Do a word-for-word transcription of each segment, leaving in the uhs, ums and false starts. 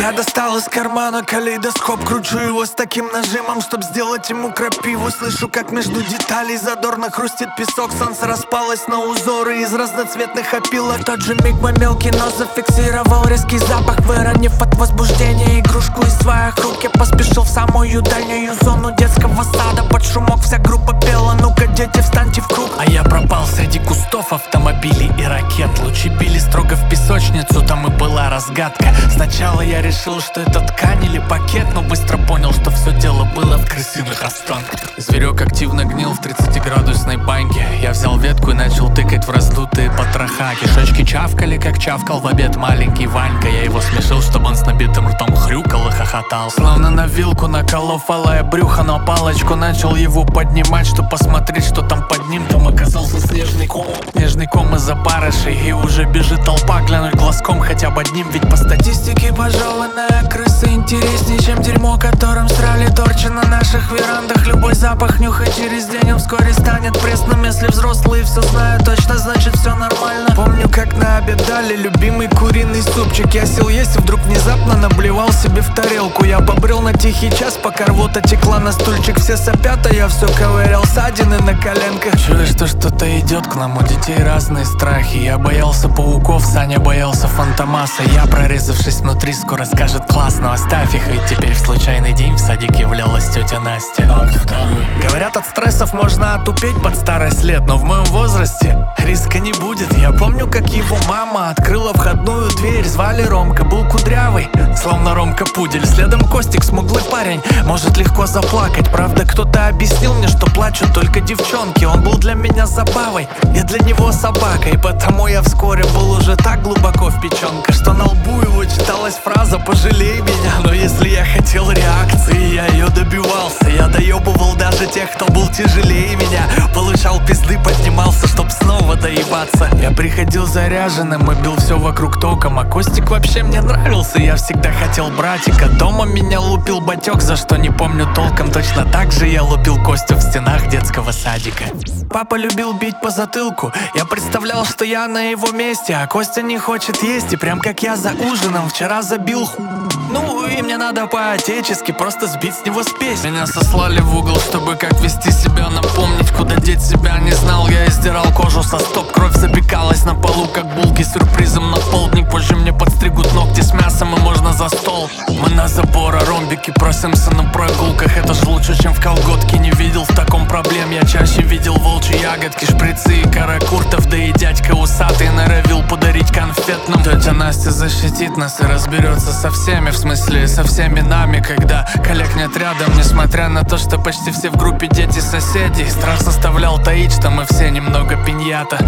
Я достал из кармана калейдоскоп, кручу его с таким нажимом, чтоб сделать ему крапиву. Слышу, как между деталей задорно хрустит песок. Солнце распалось на узоры из разноцветных опилок. В тот же миг мой мелкий нос зафиксировал резкий запах. Выронив от возбуждения игрушку из своих рук, я поспешил в самую дальнюю зону детского сада. Под шумок вся группа пела: ну-ка, дети, встаньте в круг. А я пропал среди кустов автомобилей и ракет. Лучи били строго в песочницу, там и была разгадка. Сначала я решил, что это ткань или пакет, но быстро понял, что все дело было в крысиных останках. Зверек активно гнил в тридцатиградусной баньке. Я взял ветку и начал тыкать в раздутые потроха. Кишечки чавкали, как чавкал в обед маленький Ванька. Я его смешил, чтобы он с набитым ртом хрюкал и хохотал. Словно на вилку наколов алое брюхо, но палочку начал его поднимать, чтобы посмотреть, что там под ним. Там оказался снежный ком. Снежный ком из опарышей, и уже бежит толпа глянуть глазком хотя бы одним. Ведь по статистике пожеванная крыса интереснее, чем дерьмо, которым срали торчи на наших верандах. Любой запах нюхай через день, он вскоре станет пресным. Если взрослые все знают точно, значит все нормально. Помню, как на обед дали любимый куриный супчик. Я сел есть и вдруг внезапно наблевал себе в тарелку. Я побрел на тихий час, пока рвота текла на стульчик. Все сопят, а я все ковырял ссадины на коленках. Чуешь, что что-то идет к нам, у детей разные страхи. Я боялся пауков, Саня боялся фантомаса. Я, прорезавшись внутри, скоро скажет: классно, оставь их. Ведь теперь в случайный день в садик являлась тетя Настя. Говорят, от стрессов можно отупеть под старость лет, но в моем возрасте риска не будет. Я помню, как его мама открыла входную дверь. Звали Ромка, был кудрявый, словно Ромка Пудель. Следом Костик, смуглый парень, может легко заплакать. Правда, кто-то объяснил мне, что плачут только девчонки. Он был для меня забавой, я для него собака. И потому я вскоре был уже так глубоко в печенках, что на лбу его читалась фраза: пожалей меня. Но если я хотел реакции, я ее добивался. Я доебывал даже тех, кто был тяжелее меня. Получал пизды, поднимался, чтоб снова доебаться. Я приходил заряженным и бил все вокруг током. А Костик вообще мне нравился, я всегда хотел братика. Дома меня лупил батек, за что не помню толком. Точно так же я лупил Костю в стенах детского садика. Папа любил бить по затылку. Я представлял, что я на его месте, а Костя не хочет есть. И прям как я за ужином вчера забил ху... Ну и мне надо по-отечески просто сбить с него спесь. Меня сослали в угол, чтобы как вести себя, напомнить, куда деть себя не знал. Я издирал кожу со стоп, кровь запекалась на полу, как булки с сюрпризом на полдник. Позже мне подстригут ногти с мясом и можно за стол. Мы на забор, а ромбики просимся на прогулках. Это ж лучше, чем в колготке. Не видел в таком проблем, я чаще видел волчьи ягодки, шприцы и каракуртов. Да и дядька усатый норовил подарить конфет нам. Тетя Настя защитит нас и разберется со всеми, в смысле со всеми нами, когда коллег нет рядом. Несмотря на то, что почти все в группе дети соседей, страх заставлял таить, что мы все немного пиньята.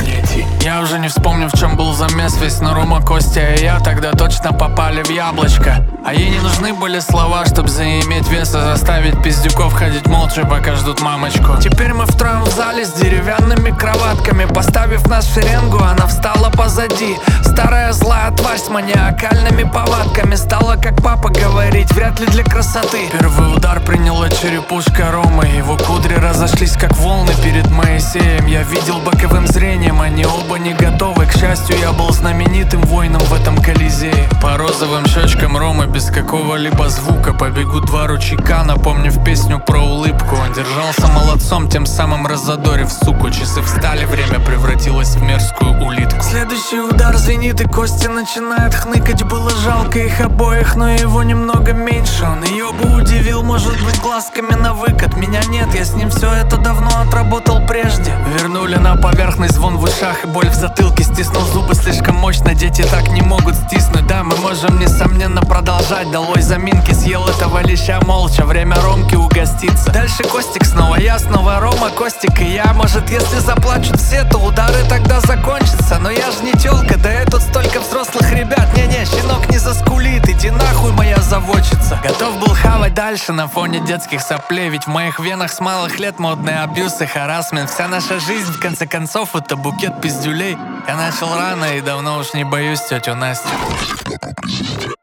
Я уже не вспомню, в чем был замес весь, но Рома, Костя и я тогда точно попали в яблочко. А ей не нужны были слова, чтобы заиметь вес и заставить пиздюков ходить молча, пока ждут мамочку. Теперь мы втроем в зале с деревянными кроватками. Поставив нас в шеренгу, она встала позади. Старая злая тварь с маниакальными повадками стала, как папа, говорить: вряд ли для красоты. Первый удар приняла черепушка Ромы. Его кудри разошлись, как волны перед Моисеем. Я видел боковым зрением, они оба не готовы. К счастью, я был знаменитым воином в этом колизее. По розовым щечкам Ромы без какого-либо звука побегут два ручейка, напомнив песню про улыбку. Он держался молодцом, тем самым разодорив суку. Часы встали, время превратилось в мерзкую улитку. Следующий удар звенит, и Костя начинает хныкать. Было жалко их обоих, но его немного меньше. Он ее бы удивил, может быть, глазками на выкат. Меня нет, я с ним все это давно отработал прежде. Вернули на поверхность звон в ушах и боль в затылке. Стиснул зубы слишком мощно, дети так не могут стиснуть. Да, мы можем, несомненно, продолжать. Долой заминки, съел этого леща молча. Время Ромки угоститься. Дальше Костик, снова я, снова Рома, Костик и я. Может, если заплачут все, то удары тогда закончатся. Но я ж не тёлка, да и тут столько взрослых ребят. Не-не, щенок не заскулит, иди нахуй, моя заводчица. Готов был хавать дальше на фоне детских соплей. Ведь в моих венах с малых лет модный абьюз и харассмент. Вся наша жизнь, в конце концов, это букет пиздюлей. Я начал рано и давно уж не боюсь тетю Настю.